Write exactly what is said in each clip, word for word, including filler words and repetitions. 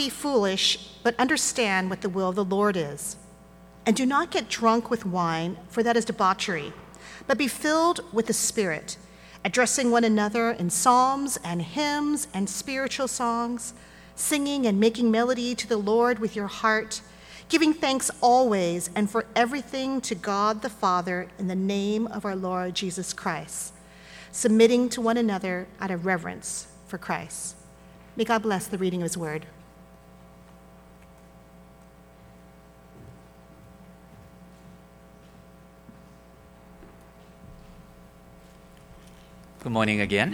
Be foolish, but understand what the will of the Lord is. And do not get drunk with wine, for that is debauchery, but be filled with the Spirit, addressing one another in psalms and hymns and spiritual songs, singing and making melody to the Lord with your heart, giving thanks always and for everything to God the Father in the name of our Lord Jesus Christ, submitting to one another out of reverence for Christ. May God bless the reading of his word. Good morning again.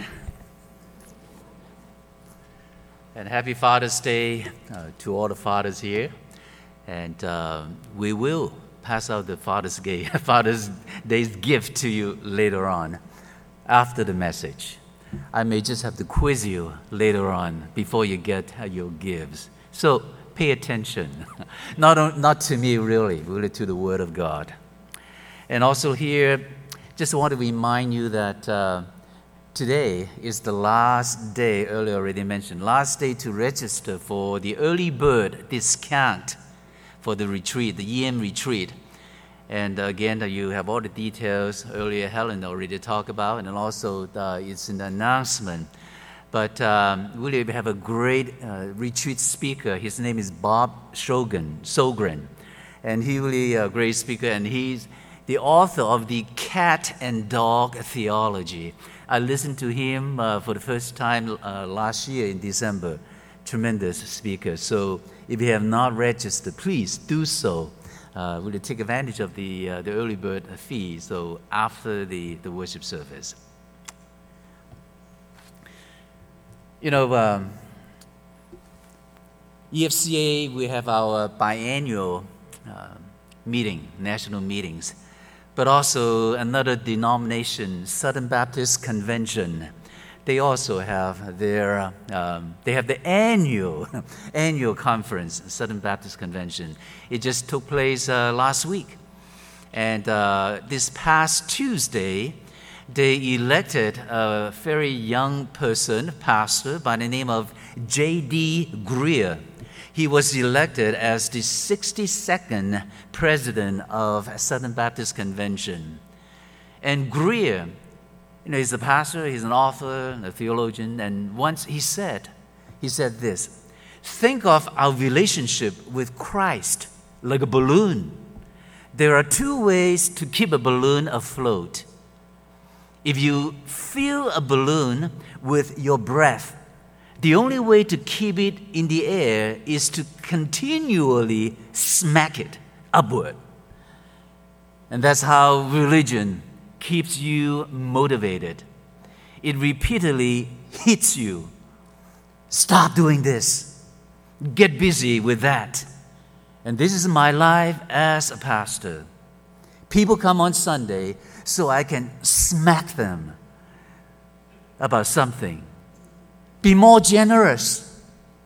And happy Father's Day uh, to all the fathers here. And uh, we will pass out the Father's Day, Father's Day's gift to you later on after the message. I may just have to quiz you later on before you get your gifts. So pay attention. Not, not to me, really, really to the Word of God. And also here, just want to remind you that uh, today is the last day, earlier already mentioned, last day to register for the early bird discount for the retreat, the E M retreat. And again, you have all the details. Earlier, Helen already talked about, and also uh, it's in the announcement. But um, really, we have a great uh, retreat speaker. His name is Bob Shogan, Sogren. And he really a great speaker, and he's the author of the Cat and Dog Theology. I listened to him uh, for the first time uh, last year in December. Tremendous speaker. So if you have not registered, please do so. Uh, we'll take advantage of the uh, the early bird fee. So after the, the worship service, you know, um, E F C A, we have our biannual uh, meeting, national meetings. But also another denomination, Southern Baptist Convention, they also have their um, they have the annual annual conference, Southern Baptist Convention. It just took place uh, last week, and uh, this past Tuesday, they elected a very young person, pastor by the name of J D Greer. He was elected as the sixty-second president of Southern Baptist Convention. And Greer, you know, he's a pastor, he's an author, a theologian, and once he said, he said this, think of our relationship with Christ like a balloon. There are two ways to keep a balloon afloat. If you fill a balloon with your breath, the only way to keep it in the air is to continually smack it upward. And that's how religion keeps you motivated. It repeatedly hits you. Stop doing this. Get busy with that. And this is my life as a pastor. People come on Sunday so I can smack them about something. Be more generous,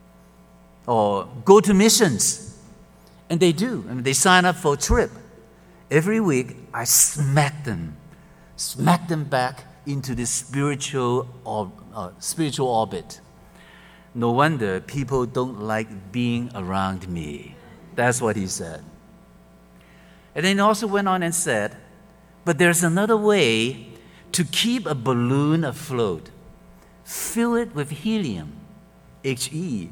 or go to missions. And they do. I mean, they sign up for a trip. Every week, I smack them, smack them back into this spiritual, or, uh, spiritual orbit. No wonder people don't like being around me. That's what he said. And then he also went on and said, but there's another way to keep a balloon afloat. Fill it with helium, H E.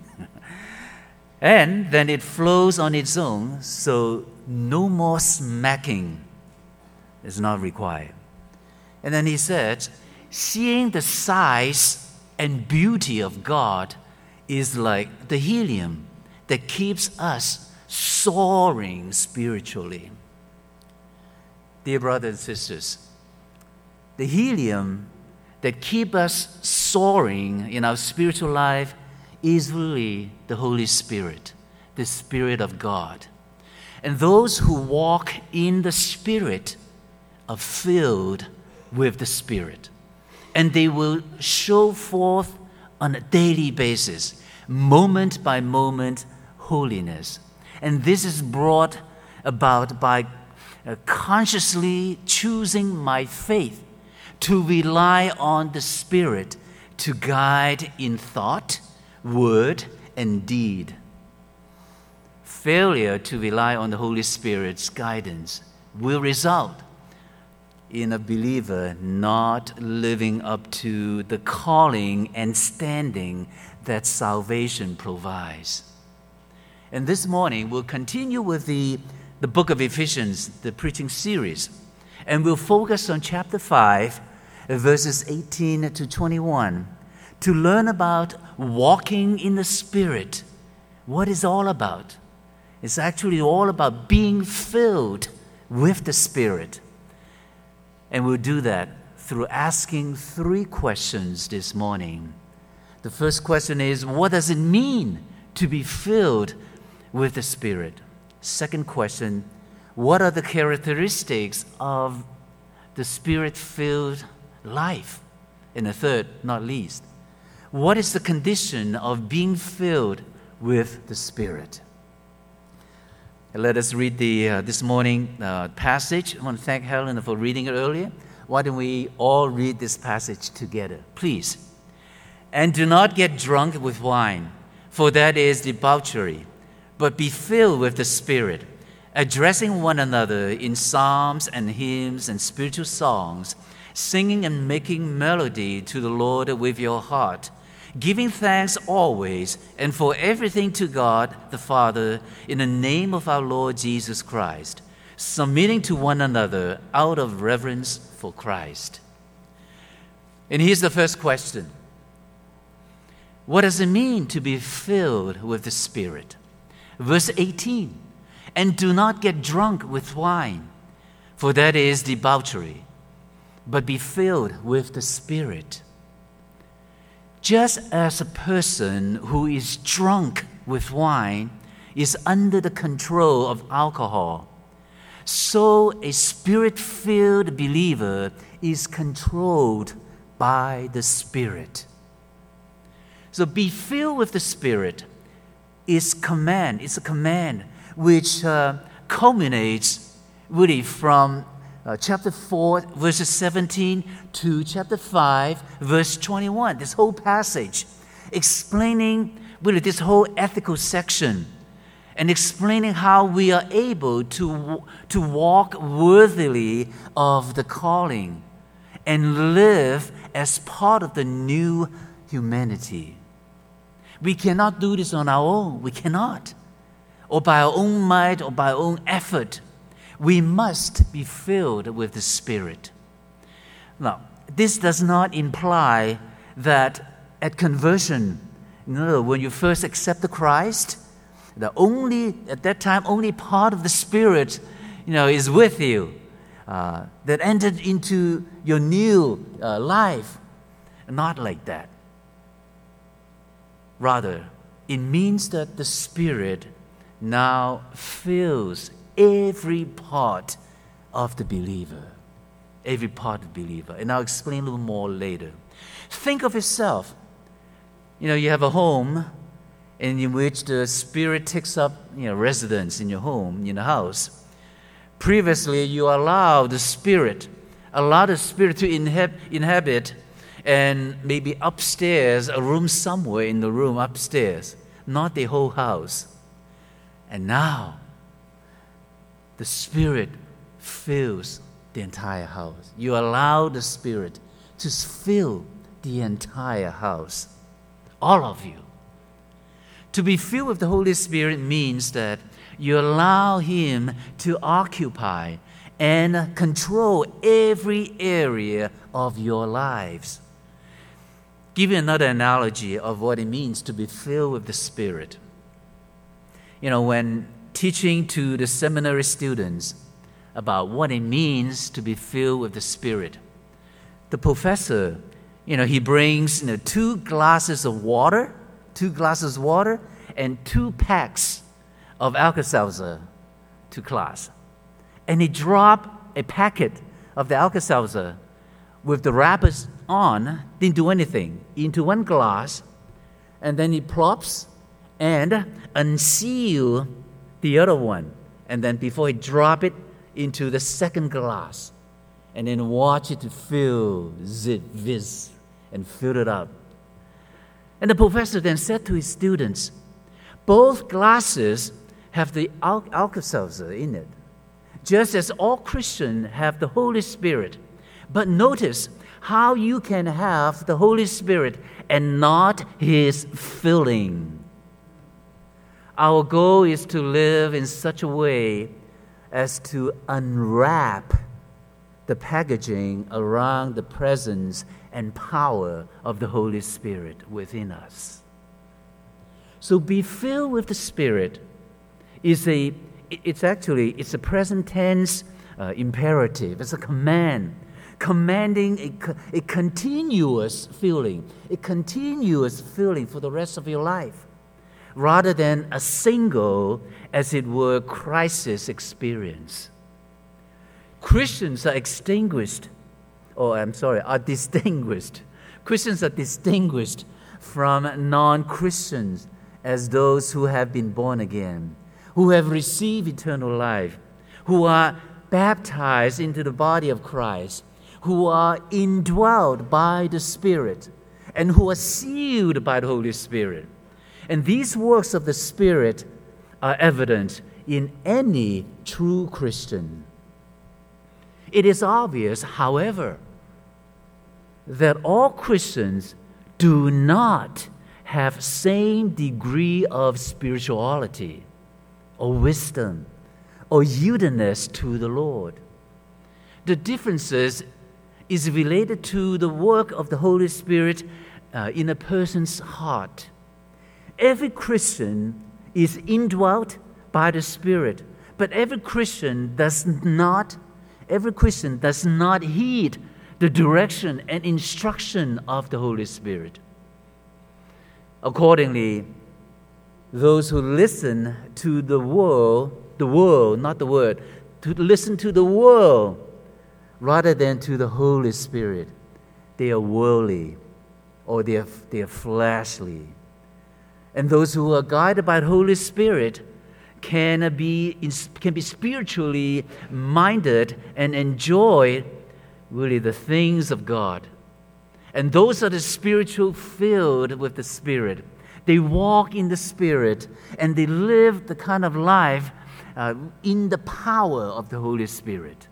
And then it flows on its own, so no more smacking is not required. And then he said, seeing the size and beauty of God is like the helium that keeps us soaring spiritually. Dear brothers and sisters, the helium that keep us soaring in our spiritual life is really the Holy Spirit, the Spirit of God. And those who walk in the Spirit are filled with the Spirit. And they will show forth on a daily basis, moment by moment, holiness. And this is brought about by uh, consciously choosing my faith to rely on the Spirit to guide in thought, word, and deed. failure to rely on the Holy Spirit's guidance will result in a believer not living up to the calling and standing that salvation provides. And this morning, we'll continue with the, the book of Ephesians, the preaching series, and we'll focus on chapter five, verses eighteen to twenty-one, to learn about walking in the Spirit. What it's all about. It's actually all about being filled with the Spirit. And we'll do that through asking three questions this morning. The first question is, what does it mean to be filled with the Spirit? Second question, what are the characteristics of the Spirit-filled life? And the third, not least, what is the condition of being filled with the Spirit? Let us read the uh, this morning uh, passage. I want to thank Helen for reading it earlier. Why don't we all read this passage together, please? And do not get drunk with wine, for that is debauchery, but be filled with the Spirit, addressing one another in psalms and hymns and spiritual songs, singing and making melody to the Lord with your heart, giving thanks always and for everything to God the Father in the name of our Lord Jesus Christ, submitting to one another out of reverence for Christ. And here's the first question. What does it mean to be filled with the Spirit? Verse eighteen, and do not get drunk with wine, for that is debauchery, but be filled with the Spirit. Just as a person who is drunk with wine is under the control of alcohol, so a Spirit-filled believer is controlled by the Spirit. So be filled with the Spirit is command. It's a command which uh, culminates really from Uh, chapter four, verses seventeen to chapter five, verse twenty-one. This whole passage explaining really this whole ethical section and explaining how we are able to, to walk worthily of the calling and live as part of the new humanity. We cannot do this on our own. We cannot. Or by our own might or by our own effort. We must be filled with the Spirit. Now, this does not imply that at conversion, you know, when you first accept the Christ, the only at that time only part of the Spirit, you know, is with you uh, that entered into your new uh, life. Not like that. Rather, it means that the Spirit now fills every part of the believer. Every part of the believer. And I'll explain a little more later. Think of yourself. You know, you have a home in which the Spirit takes up, you know, residence in your home, in the house. Previously, you allowed the Spirit, allow the Spirit to inhab- inhabit and maybe upstairs, a room somewhere in the room upstairs, not the whole house. And now, the Spirit fills the entire house. You allow the Spirit to fill the entire house. All of you. To be filled with the Holy Spirit means that you allow Him to occupy and control every area of your lives. Give you another analogy of what it means to be filled with the Spirit. You know, when teaching to the seminary students about what it means to be filled with the Spirit, the professor, you know, he brings, you know, two glasses of water, two glasses of water, and two packs of Alka-Seltzer to class. And he dropped a packet of the Alka-Seltzer with the wrappers on, didn't do anything, into one glass, and then he plops and unseal the other one, and then before he drop it into the second glass, and then watch it fill, zip, whiz, and fill it up. And the professor then said to his students, both glasses have the Al- Alka-Seltzer in it, just as all Christians have the Holy Spirit. But notice how you can have the Holy Spirit and not His filling. Our goal is to live in such a way as to unwrap the packaging around the presence and power of the Holy Spirit within us. So be filled with the Spirit is a, it's actually, it's a present tense uh, imperative. It's a command, commanding a, a continuous feeling, a continuous feeling for the rest of your life, rather than a single, as it were, crisis experience. Christians are extinguished, or I'm sorry, are distinguished. Christians are distinguished from non-Christians as those who have been born again, who have received eternal life, who are baptized into the body of Christ, who are indwelled by the Spirit, and who are sealed by the Holy Spirit. And these works of the Spirit are evident in any true Christian. It is obvious, however, that all Christians do not have same degree of spirituality or wisdom or yieldedness to the Lord. The differences is related to the work of the Holy Spirit uh, in a person's heart. Every Christian is indwelt by the Spirit, but every Christian does not, every Christian does not heed the direction and instruction of the Holy Spirit. Accordingly, those who listen to the world, the world, not the word, to listen to the world rather than to the Holy Spirit, they are worldly or they are, they are fleshly. And those who are guided by the Holy Spirit can be, can be spiritually minded and enjoy really the things of God. And those are the spiritual filled with the Spirit. They walk in the Spirit and they live the kind of life uh, in the power of the Holy Spirit.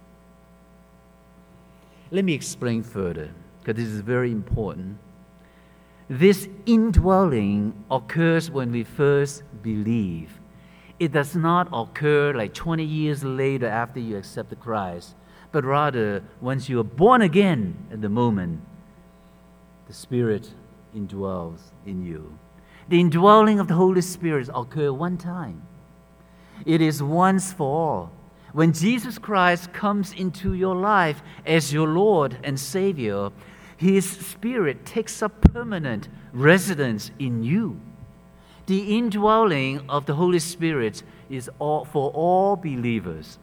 Let me explain further, because this is very important. This indwelling occurs when we first believe. It does not occur like twenty years later after you accept Christ, but rather once you are born again at the moment, the Spirit indwells in you. The indwelling of the Holy Spirit occurs one time. It is once for all. When Jesus Christ comes into your life as your Lord and Savior, His Spirit takes up permanent residence in you. The indwelling of the Holy Spirit is all, for all believers.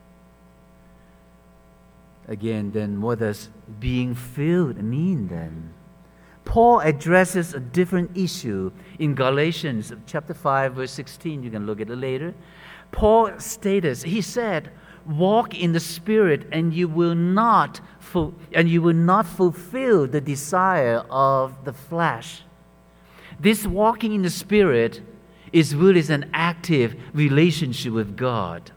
Again, then what does being filled mean then? Paul addresses a different issue in Galatians chapter five, verse sixteen. You can look at it later. Paul stated, he said, "Walk in the Spirit, and you will not fu- and you will not fulfill the desire of the flesh." This walking in the Spirit is really an active relationship with God.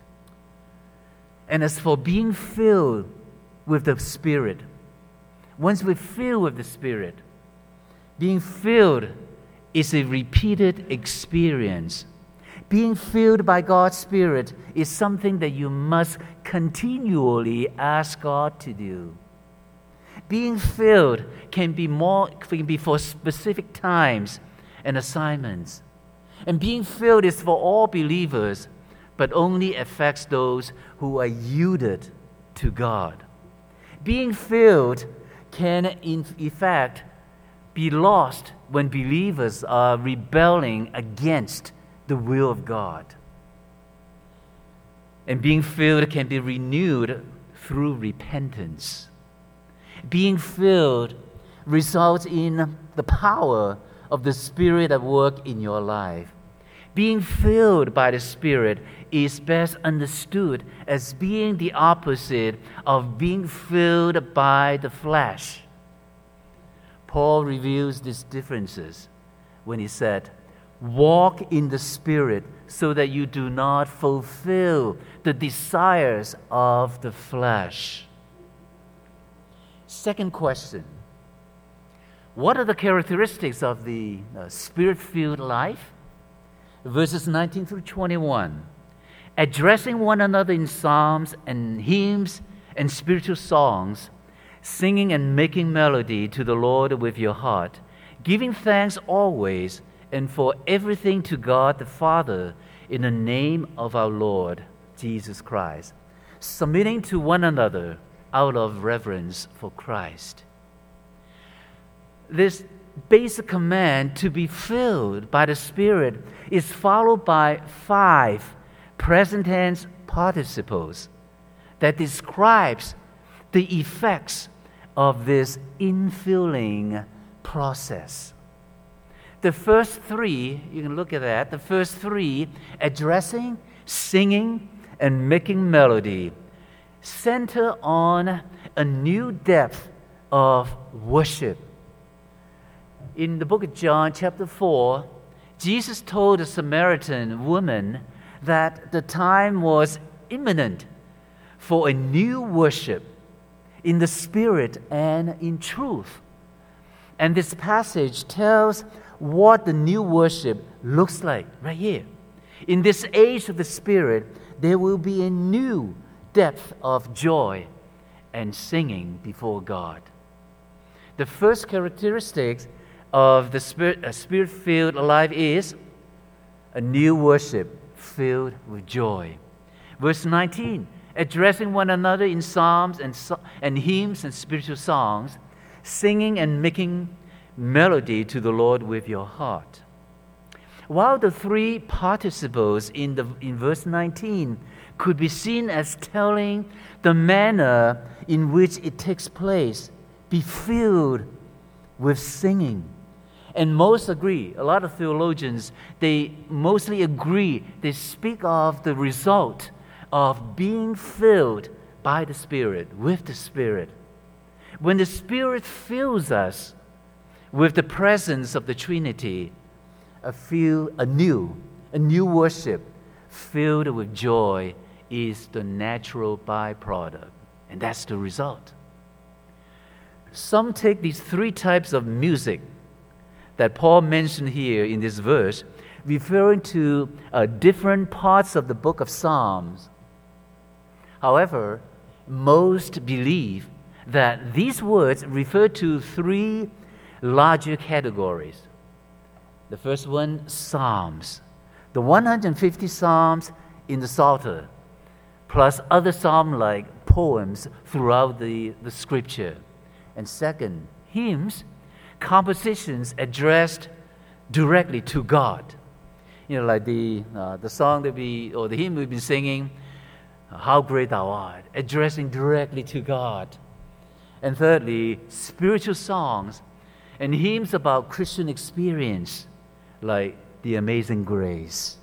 And as for being filled with the Spirit, once we're filled with the Spirit, being filled is a repeated experience. Being filled by God's Spirit is something that you must continually ask God to do. Being filled can be more can be for specific times and assignments. And being filled is for all believers, but only affects those who are yielded to God. Being filled can, in effect, be lost when believers are rebelling against the will of God. And being filled can be renewed through repentance. Being filled results in the power of the Spirit at work in your life. Being filled by the Spirit is best understood as being the opposite of being filled by the flesh. Paul reveals these differences when he said, Walk in the Spirit so that you do not fulfill the desires of the flesh. Second question. What are the characteristics of the uh, Spirit-filled life? Verses nineteen through twenty-one. Addressing one another in psalms and hymns and spiritual songs, singing and making melody to the Lord with your heart, giving thanks always and for everything to God the Father in the name of our Lord Jesus Christ, submitting to one another out of reverence for Christ. This basic command to be filled by the Spirit is followed by five present tense participles that describes the effects of this infilling process. The first three, you can look at that, the first three, addressing, singing, and making melody, center on a new depth of worship. In the book of John, chapter four, Jesus told the Samaritan woman that the time was imminent for a new worship in the Spirit and in truth. And this passage tells what the new worship looks like right here. In this age of the Spirit, there will be a new depth of joy and singing before God. The first characteristic of the Spirit, a Spirit-filled life is a new worship filled with joy. Verse nineteen, addressing one another in psalms and, and hymns and spiritual songs, singing and making melody to the Lord with your heart. While the three participles in, the, in verse nineteen could be seen as telling the manner in which it takes place, be filled with singing. And most agree, a lot of theologians, they mostly agree, they speak of the result of being filled by the Spirit, with the Spirit. When the Spirit fills us with the presence of the Trinity, a feel anew, a new worship filled with joy is the natural byproduct, and that's the result. Some take these three types of music that Paul mentioned here in this verse, referring to uh, different parts of the book of Psalms. However, most believe that these words refer to three larger categories. The first one, Psalms. The one hundred fifty Psalms in the Psalter, plus other psalm-like poems throughout the, the Scripture. And second, hymns, compositions addressed directly to God. You know, like the uh, the song that we, or the hymn we've been singing, How Great Thou Art, addressing directly to God. And thirdly, spiritual songs and hymns about Christian experience, like the Amazing Grace.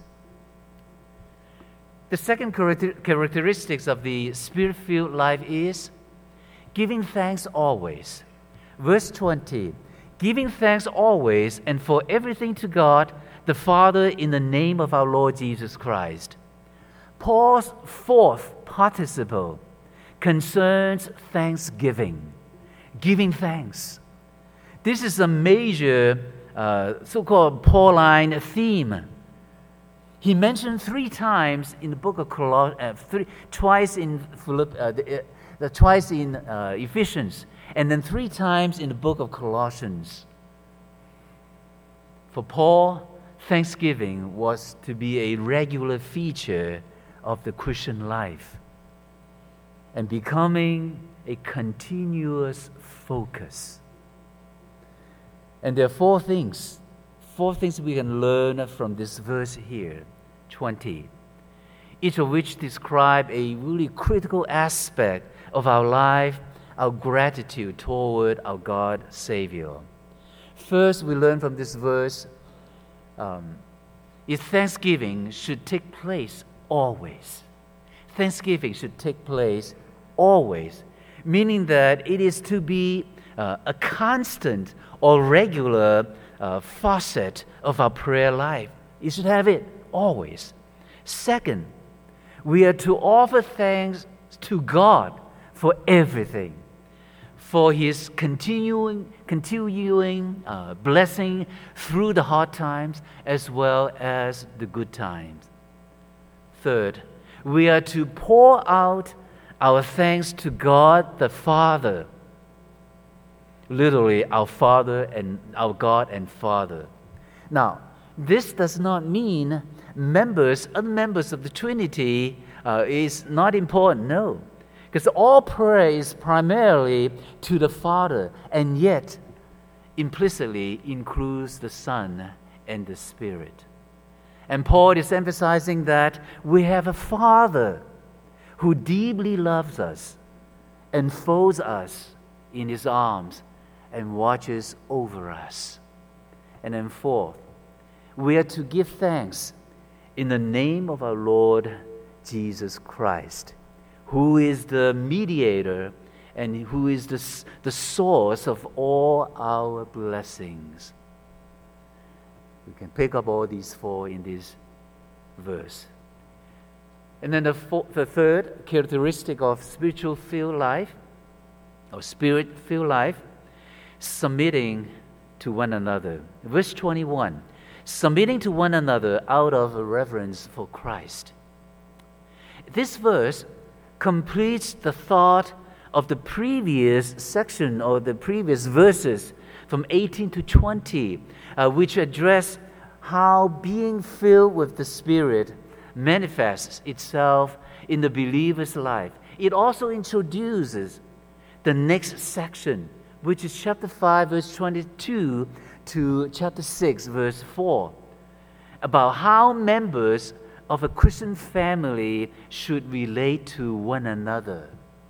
The second character- characteristics of the Spirit-filled life is giving thanks always. Verse twenty, giving thanks always and for everything to God, the Father, in the name of our Lord Jesus Christ. Paul's fourth participle concerns thanksgiving, giving thanks. This is a major uh, so-called Pauline theme. He mentioned three times in the book of Colossians, uh, three, twice in Philipp, uh, the, uh, the, twice in uh, Ephesians, and then three times in the book of Colossians. For Paul, thanksgiving was to be a regular feature of the Christian life and becoming a continuous focus. And there are four things, four things we can learn from this verse here, twenty, each of which describe a really critical aspect of our life, our gratitude toward our God Savior. First, we learn from this verse, um, is thanksgiving should take place always. Thanksgiving should take place always, meaning that it is to be uh, a constant or regular uh, facet of our prayer life. You should have it always. Second, we are to offer thanks to God for everything, for His continuing, continuing uh, blessing through the hard times as well as the good times. Third, we are to pour out our thanks to God the Father, literally our Father and our God and Father. Now, this does not mean members, other members of the Trinity uh, is not important. No, because all prayer is primarily to the Father, and yet implicitly includes the Son and the Spirit. And Paul is emphasizing that we have a Father who deeply loves us and folds us in His arms and watches over us. And then fourth, we are to give thanks in the name of our Lord Jesus Christ, who is the mediator and who is the, the source of all our blessings. We can pick up all these four in this verse. And then the, four, the third characteristic of spiritual-filled life, or spirit-filled life, submitting to one another. Verse twenty-one, submitting to one another out of reverence for Christ. This verse completes the thought of the previous section or the previous verses from eighteen to twenty, uh, which address how being filled with the Spirit manifests itself in the believer's life. It also introduces the next section, which is chapter five, verse twenty-two to chapter six, verse four, about how members of a Christian family should relate to one another.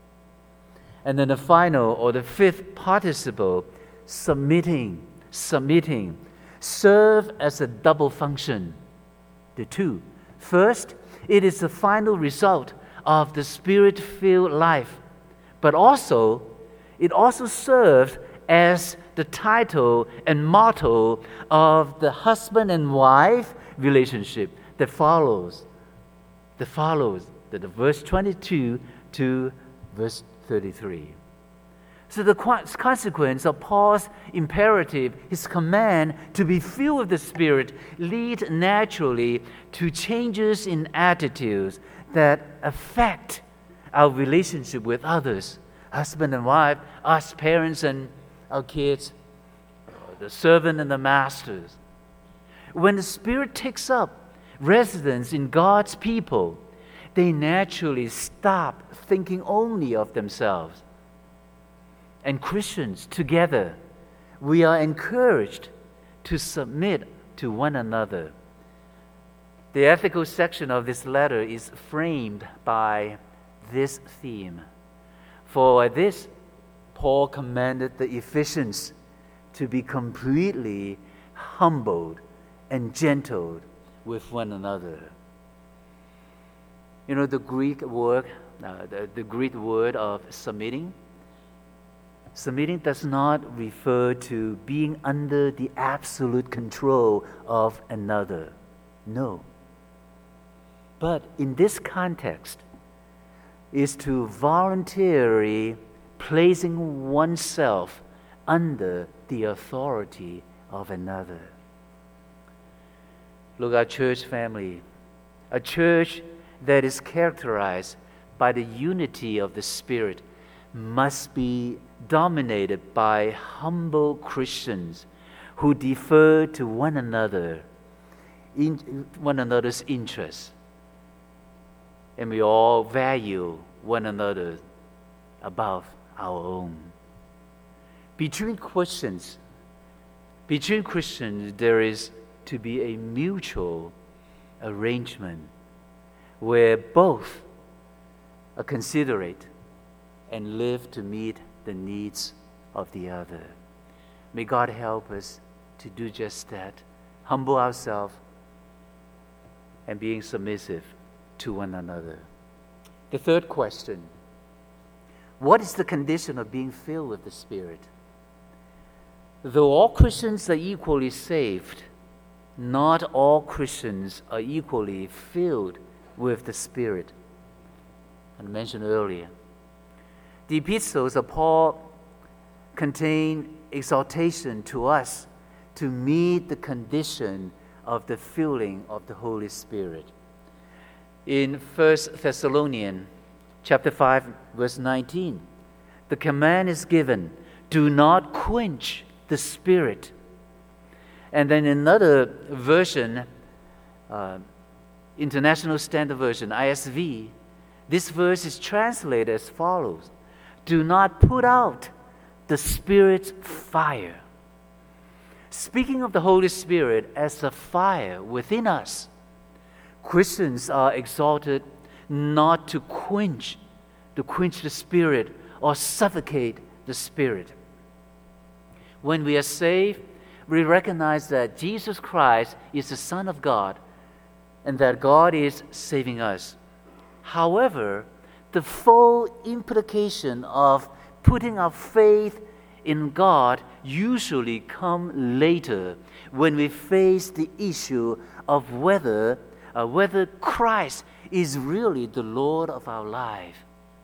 And then the final or the fifth participle, submitting, submitting, serve as a double function. The two. First, it is the final result of the Spirit-filled life, but also, it also serves as the title and motto of the husband and wife relationship that follows, that follows the, the verse twenty-two to verse thirty-three. So the consequence of Paul's imperative, his command to be filled with the Spirit, lead naturally to changes in attitudes that affect our relationship with others, husband and wife, us parents and our kids, the servant and the masters. When the Spirit takes up residence in God's people, they naturally stop thinking only of themselves. And Christians, together, we are encouraged to submit to one another. The ethical section of this letter is framed by this theme. For this, Paul commanded the Ephesians to be completely humbled and gentle with one another. You know, the Greek word, uh, the, the Greek word of submitting, submitting does not refer to being under the absolute control of another. No. But in this context, is to voluntarily placing oneself under the authority of another. Look, our church family, a church that is characterized by the unity of the Spirit must be dominated by humble Christians who defer to one another, in one another's interests. And we all value one another above our own. Between Christians, between Christians, there is to be a mutual arrangement where both are considerate and live to meet the needs of the other. May God help us to do just that, humble ourselves and being submissive to one another. The third question, what is the condition of being filled with the Spirit? Though all Christians are equally saved, not all Christians are equally filled with the Spirit. I mentioned earlier, the epistles of Paul contain exhortation to us to meet the condition of the filling of the Holy Spirit. In First Thessalonians chapter five, verse nineteen, the command is given, do not quench the Spirit. And then another version, uh, International Standard Version, I S V, this verse is translated as follows: do not put out the Spirit's fire. Speaking of the Holy Spirit as a fire within us, Christians are exhorted not to quench, to quench the Spirit or suffocate the Spirit. When we are saved, we recognize that Jesus Christ is the Son of God and that God is saving us. However, the full implication of putting our faith in God usually come later when we face the issue of whether uh, whether Christ is really the Lord of our life.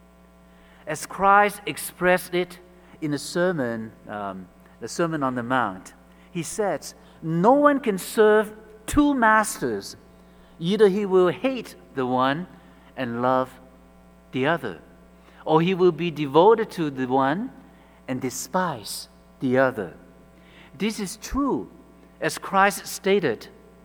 As Christ expressed it in the sermon, um, the Sermon on the Mount, he says, no one can serve two masters. Either he will hate the one and love the other, or he will be devoted to the one and despise the other. This is true. As Christ stated,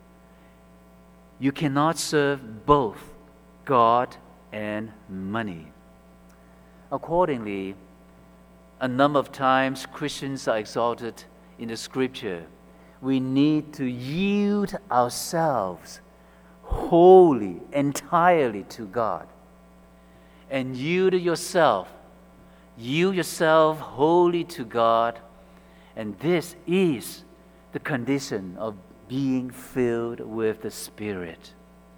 you cannot serve both God and money. Accordingly, a number of times Christians are exhorted in the Scripture, we need to yield ourselves wholly, entirely to God. And yield yourself, yield yourself wholly to God, and this is the condition of being filled with the Spirit.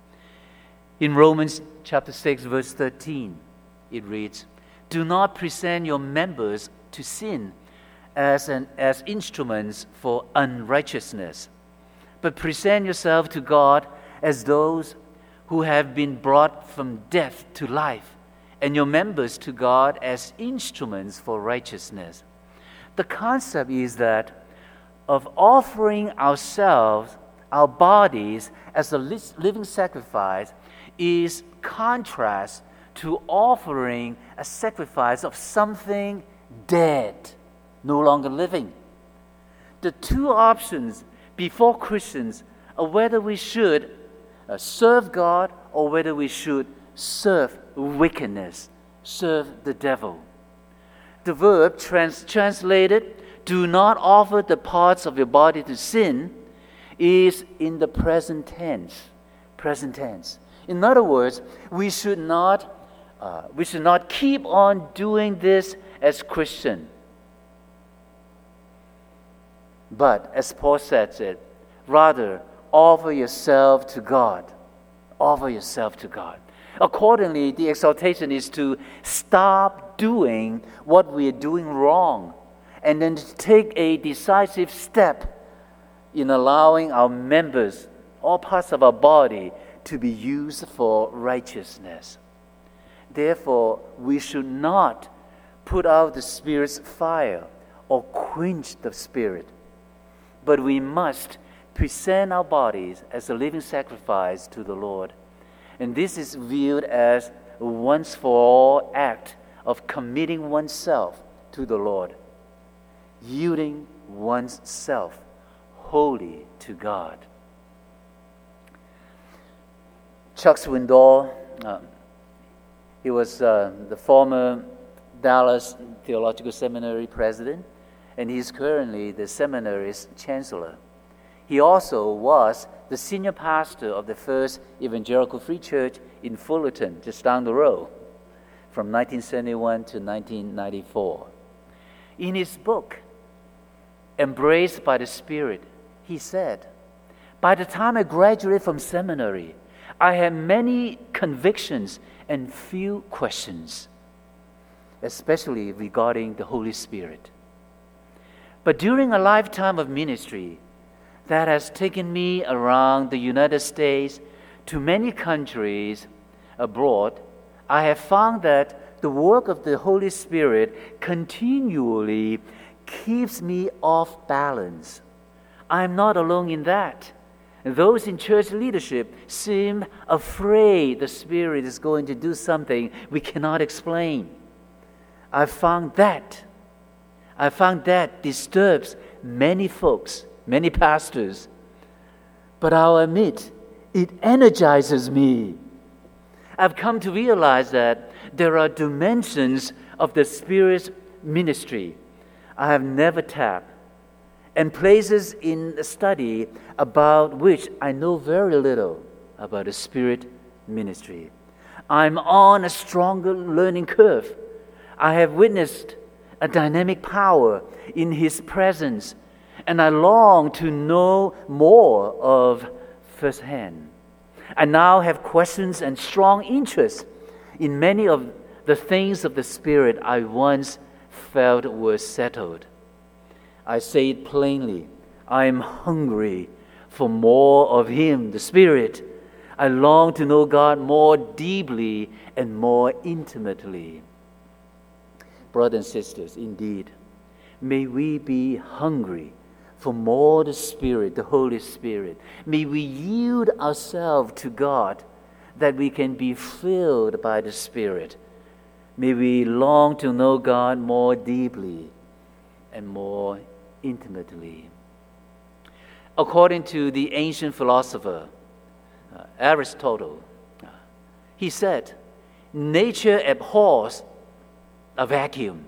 In Romans chapter six, verse thirteen, it reads, do not present your members to sin as, an, as instruments for unrighteousness, but present yourself to God as those who have been brought from death to life, and your members to God as instruments for righteousness. The concept is that of offering ourselves, our bodies, as a living sacrifice is contrast to offering a sacrifice of something dead, no longer living. The two options before Christians are whether we should uh, serve God or whether we should serve wickedness, serve the devil. The verb trans- translated, do not offer the parts of your body to sin, is in the present tense. Present tense. In other words, we should not uh, we should not keep on doing this as Christian. But as Paul says it, rather offer yourself to God. Offer yourself to God. Accordingly, the exhortation is to stop doing what we are doing wrong and then to take a decisive step in allowing our members, all parts of our body, to be used for righteousness. Therefore, we should not put out the Spirit's fire or quench the Spirit, but we must present our bodies as a living sacrifice to the Lord. And this is viewed as a once-for-all act of committing oneself to the Lord, yielding one's self wholly to God. Chuck Swindoll, uh, he was uh, the former Dallas Theological Seminary president, and he's currently the seminary's chancellor. He also was the senior pastor of the First Evangelical Free Church in Fullerton, just down the road, from nineteen seventy-one to nineteen ninety-four. In his book, Embraced by the Spirit, he said, by the time I graduated from seminary, I had many convictions and few questions, especially regarding the Holy Spirit. But during a lifetime of ministry that has taken me around the United States to many countries abroad, I have found that the work of the Holy Spirit continually keeps me off balance. I'm not alone in that. Those in church leadership seem afraid the Spirit is going to do something we cannot explain. I found that. I found that disturbs many folks, many pastors. But I'll admit, it energizes me. I've come to realize that there are dimensions of the Spirit's ministry I have never tapped, and places in the study about which I know very little about the Spirit ministry. I'm on a stronger learning curve. I have witnessed a dynamic power in His presence, and I long to know more of firsthand. I now have questions and strong interest in many of the things of the Spirit I once felt were settled. I say it plainly, I am hungry for more of Him, the Spirit. I long to know God more deeply and more intimately. Brothers and sisters, indeed, may we be hungry for more the Spirit, the Holy Spirit. May we yield ourselves to God that we can be filled by the Spirit. May we long to know God more deeply and more intimately. According to the ancient philosopher uh, Aristotle, uh, he said, nature abhors a vacuum.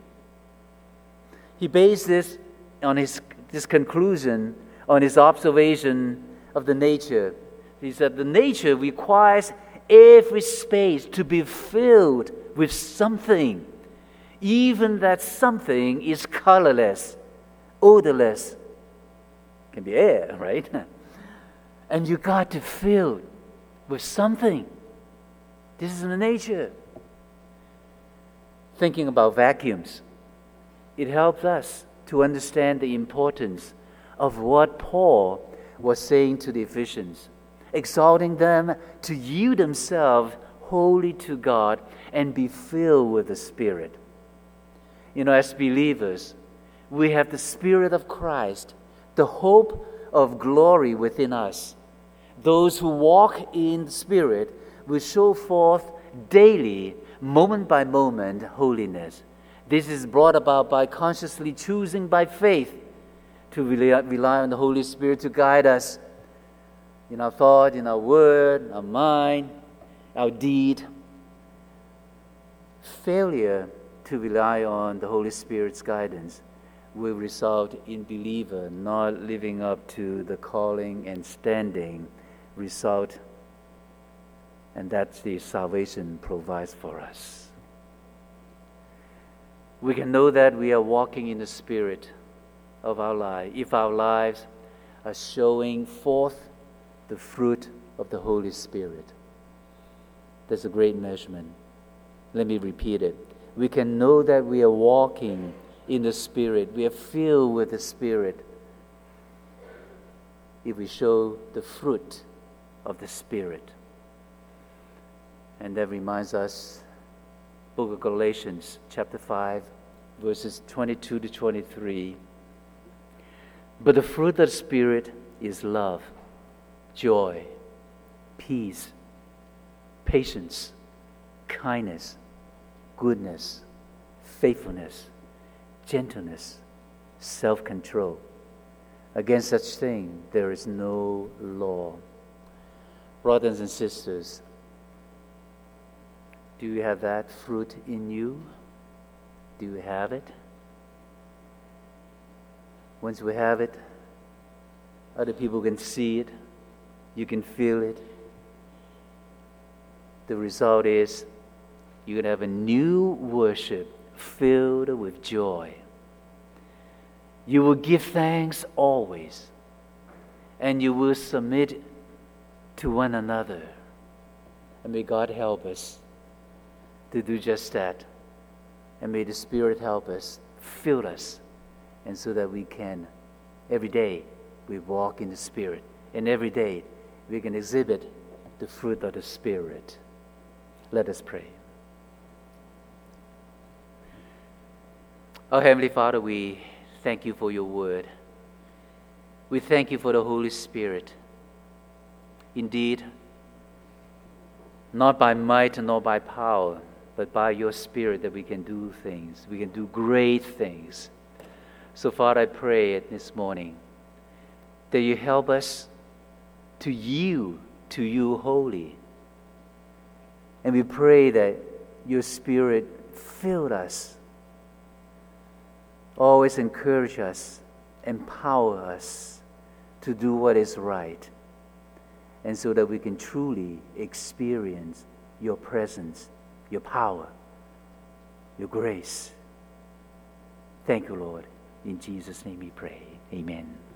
He based this on his this conclusion on his observation of the nature. He said the nature requires every space to be filled with something, even that something is colorless, odorless. Can be air, right? And you got to fill it with something. This is the nature. Thinking about vacuums, it helps us to understand the importance of what Paul was saying to the Ephesians, exhorting them to yield themselves wholly to God and be filled with the Spirit. You know, as believers, we have the Spirit of Christ, the hope of glory within us. Those who walk in the Spirit will show forth daily, moment by moment, holiness. This is brought about by consciously choosing by faith to rely, rely on the Holy Spirit to guide us in our thought, in our word, our mind, our deed. Failure to rely on the Holy Spirit's guidance will result in believer not living up to the calling and standing result, and that's the salvation provides for us. We can know that we are walking in the Spirit of our life if our lives are showing forth the fruit of the Holy Spirit. That's a great measurement. Let me repeat it. We can know that we are walking in the Spirit. We are filled with the Spirit if we show the fruit of the Spirit. And that reminds us, book of Galatians, chapter five, verses twenty-two to twenty-three. But the fruit of the Spirit is love, joy, peace, patience, kindness, goodness, faithfulness, gentleness, self-control. Against such thing there is no law. Brothers and sisters, do you have that fruit in you? Do you have it? Once we have it, other people can see it. You can feel it. The result is you can have a new worship filled with joy. You will give thanks always, and you will submit to one another. And may God help us to do just that. And may the Spirit help us, fill us, and so that we can, every day, we walk in the Spirit, and every day we can exhibit the fruit of the Spirit. Let us pray. Our Heavenly Father, we thank you for your word. We thank you for the Holy Spirit. Indeed, not by might nor by power, but by your Spirit that we can do things. We can do great things. So, Father, I pray this morning that you help us to yield to you wholly. And we pray that your Spirit fill us, always encourage us, empower us to do what is right, and so that we can truly experience your presence, your power, your grace. Thank you, Lord. In Jesus' name we pray. Amen.